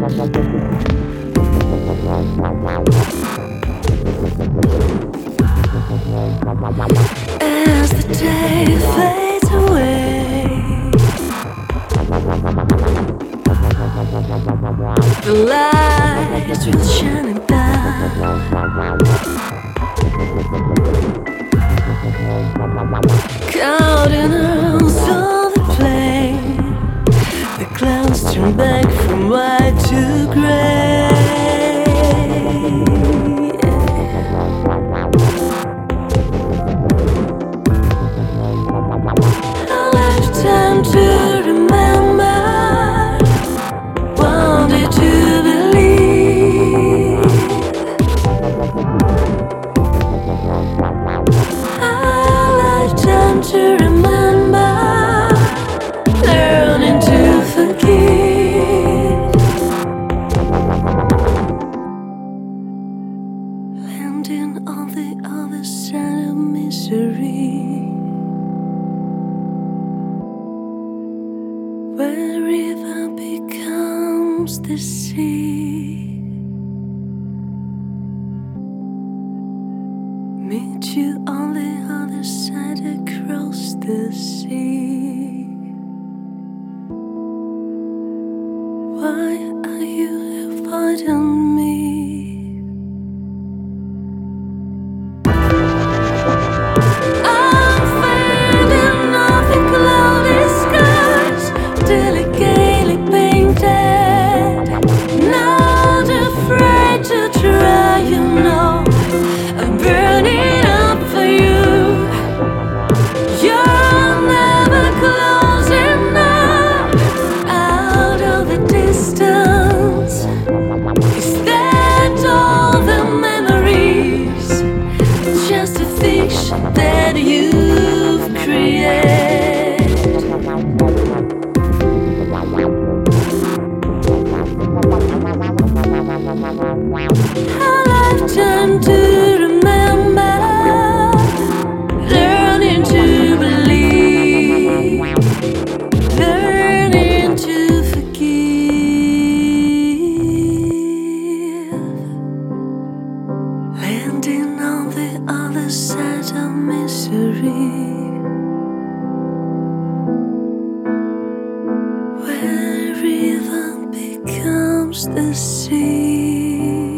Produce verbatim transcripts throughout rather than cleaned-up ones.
As the day fades away, the lights will shine down. Cardinals of the plain, the clouds turn back from white to gray. A lifetime to remember, wanted to believe. A lifetime to remember, learning to forgive. Landing on the other side of misery, where river becomes the sea. Meet you on the other side across the sea. Why are you avoiding me? I'm fading off the cloudy skies, delicately painted. Not afraid to try, you know. I'm burning up for you. You're never close enough. Out of the distance, is that all the memories? Just a fiction that you've created. A lifetime to remember, learning to believe, learning to forgive. Landing on the other side of misery, where river becomes the sea.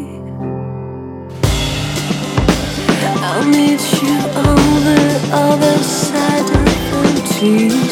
I'll meet you on the other side of the empty.